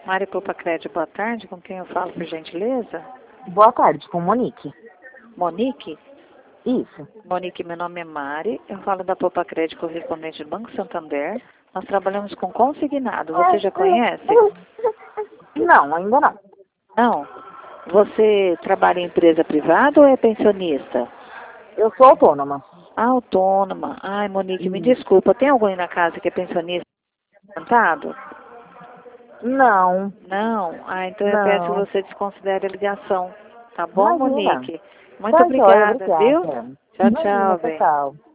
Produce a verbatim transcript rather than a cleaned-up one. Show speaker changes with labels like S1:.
S1: Mari Poupa Crédito, boa tarde. Com quem eu falo, por gentileza?
S2: Boa tarde, com Monique.
S1: Monique?
S2: Isso.
S1: Monique, meu nome é Mari. Eu falo da Poupa Crédito, correspondente do Banco Santander. Nós trabalhamos com consignado. Você já conhece?
S2: Não, ainda não.
S1: Não. Você trabalha em empresa privada ou é pensionista?
S2: Eu sou autônoma.
S1: Autônoma. Ai, Monique, me
S2: Hum.
S1: desculpa. Tem alguém na casa que é pensionista sentado?
S2: Não,
S1: Não? Ah, então eu peço que
S2: não.
S1: você desconsidere a ligação. Tá bom,
S2: Imagina.
S1: Monique? Muito
S2: Tá joia,
S1: obrigada, viu?
S2: obrigada.
S1: Tchau,
S2: Imagina,
S1: tchau,
S2: tchau,
S1: bem.
S2: tchau.